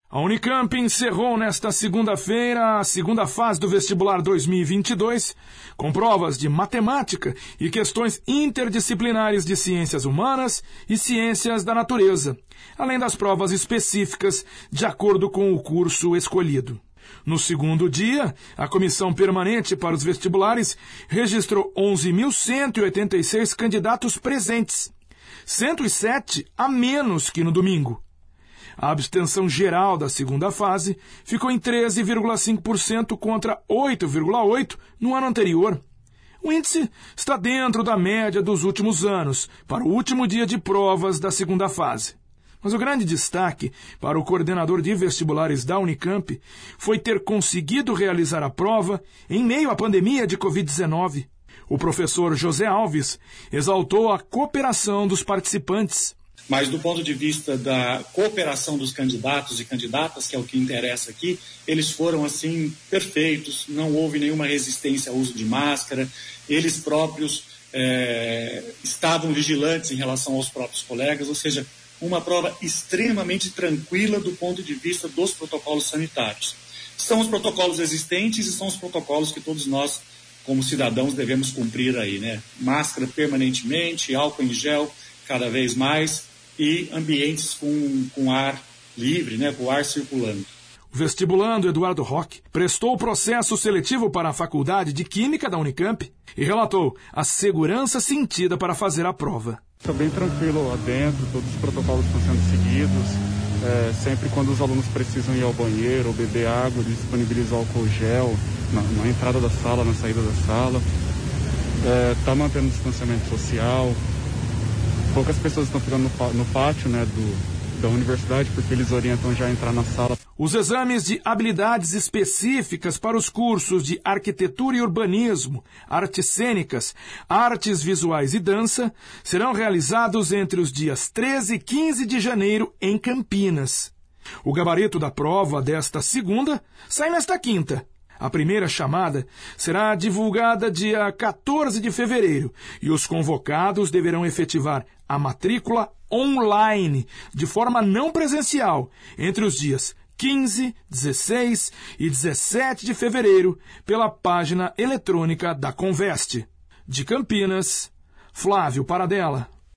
A Unicamp encerrou nesta segunda-feira a segunda fase do vestibular 2022, com provas de matemática e questões interdisciplinares de ciências humanas e ciências da natureza, além das provas específicas de acordo com o curso escolhido. No segundo dia, a Comissão Permanente para os Vestibulares registrou 11.186 candidatos presentes, 107 a menos que no domingo. A abstenção geral da segunda fase ficou em 13,5% contra 8,8% no ano anterior. O índice está dentro da média dos últimos anos, para o último dia de provas da segunda fase. Mas o grande destaque para o coordenador de vestibulares da Unicamp foi ter conseguido realizar a prova em meio à pandemia de Covid-19. O professor José Alves exaltou a cooperação dos participantes. Mas do ponto de vista da cooperação dos candidatos e candidatas, que é o que interessa aqui, eles foram, assim, perfeitos, não houve nenhuma resistência ao uso de máscara, eles próprios estavam vigilantes em relação aos próprios colegas, ou seja, uma prova extremamente tranquila do ponto de vista dos protocolos sanitários. São os protocolos existentes e são os protocolos que todos nós, como cidadãos, devemos cumprir aí, né? Máscara permanentemente, álcool em gel cada vez mais, e ambientes com ar livre, né, com ar circulando. O vestibulando Eduardo Roque prestou o processo seletivo para a Faculdade de Química da Unicamp e relatou a segurança sentida para fazer a prova. Está bem tranquilo lá dentro, todos os protocolos estão sendo seguidos. Sempre quando os alunos precisam ir ao banheiro ou beber água, eles disponibilizam álcool gel na entrada da sala, na saída da sala. Está mantendo o distanciamento social. Poucas pessoas estão ficando no pátio, né, da universidade, porque eles orientam já a entrar na sala. Os exames de habilidades específicas para os cursos de arquitetura e urbanismo, artes cênicas, artes visuais e dança serão realizados entre os dias 13 e 15 de janeiro em Campinas. O gabarito da prova desta segunda sai nesta quinta. A primeira chamada será divulgada dia 14 de fevereiro e os convocados deverão efetivar a matrícula online, de forma não presencial, entre os dias 15, 16 e 17 de fevereiro, pela página eletrônica da Conveste. De Campinas, Flávio Paradella.